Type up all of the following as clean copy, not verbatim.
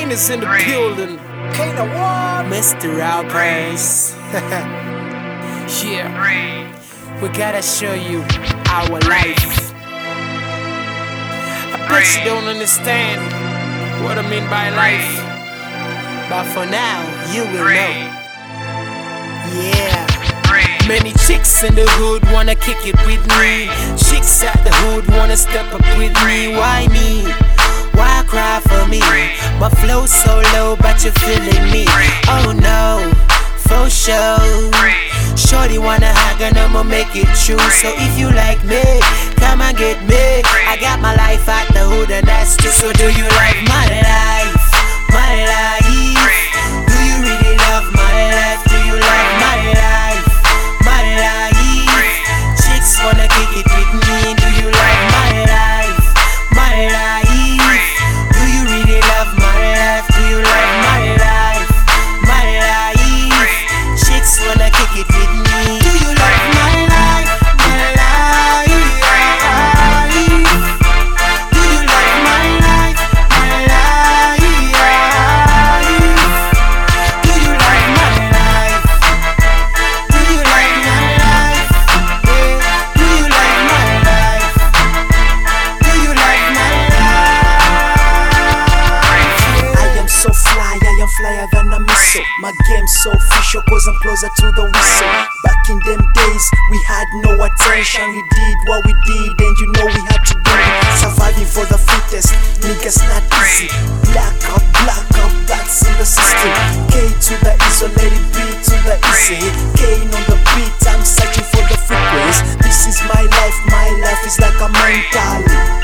Kane is in the building. Kane what? Mr. Alpers. Yeah, we gotta show you our life. I bet you don't understand what I mean by life, but for now, you will know. Yeah. Many chicks in the hood wanna kick it with me. Chicks at the hood wanna step up with me. Why me? Why cry for me? My flow's so low, but you're feeling me. Oh no, for sure. Shorty wanna hug and I'ma make it true. So if you like me, come and get me. I got my life at the hood and that's true. So do you like my life? My life? Do you really love my life? Do you like my life? My life? Chicks wanna kick it with me. Do you like my life? My life? Do you really love my life? Do you like my life? My life? Chicks wanna kick it with me. Do you like my life? My life? Do you like my life? My life? Do you like my life? Do you like my life? Do you like my life? Do you like my life? I am so fly, I am flyer than a missile. My game's so official cause I'm closer to the whistle. Back in them days, we had no attention. We did what we did and you know we had to do it. Surviving for the fittest, niggas not easy. Black out, that's in the system. K to the isolated, B to the easy. Kane on the beat, I'm searching for the frequency. This is my life is like a mental.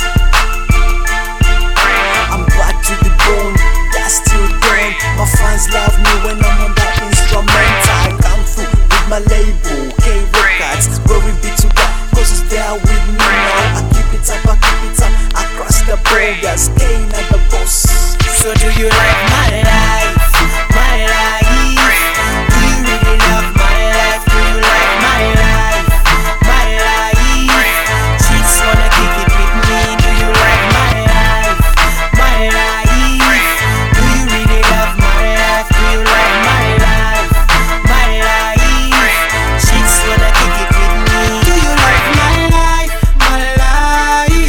I'm bad to the bone, that's still done. My fans love me when I'm on that instrumental. I come through with my label, K Records. Glory be to God, cause it's there with me now. I keep it up, across the borders. Kane at the boss. So do you like my life? My life? Do you really love my life? Do you like my life? My life? Chicks wanna kick it with me. Do you like my life? My life? Do you really love my life? Do you like my life? My life? Chicks wanna kick it with me. Do you like my life? My life?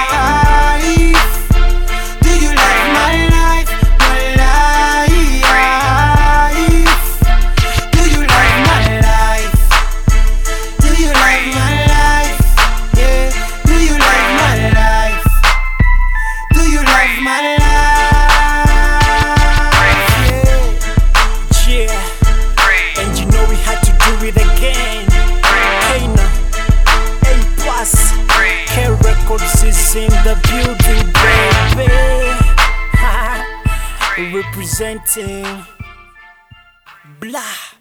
Do you like my life? My life? Do you like my life? Do you like my life? Yeah. Do you like my life? Do you like my life? Yeah, and you know we had to do it again. Kane, A+, K Records is in the building, baby. Representing Blah.